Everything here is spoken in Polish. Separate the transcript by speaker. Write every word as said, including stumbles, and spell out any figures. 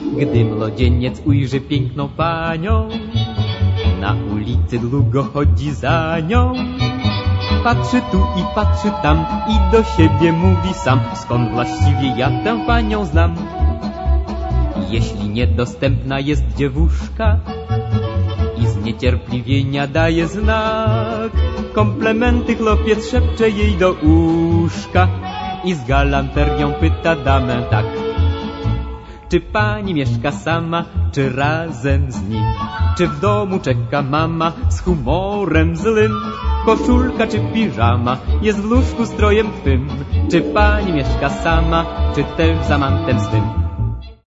Speaker 1: Gdy młodzieniec ujrzy piękną panią, na ulicy długo chodzi za nią. Patrzy tu i patrzy tam i do siebie mówi sam, skąd właściwie ja tę panią znam. Jeśli niedostępna jest dziewuszka i zniecierpliwienia daje znak, komplementy chłopiec szepcze jej do uszka i z galanterią pyta damę tak: czy pani mieszka sama, czy razem z nim? Czy w domu czeka mama z humorem złym? Koszulka czy piżama jest w łóżku strojem twym? Czy pani mieszka sama, czy też z amantem swym?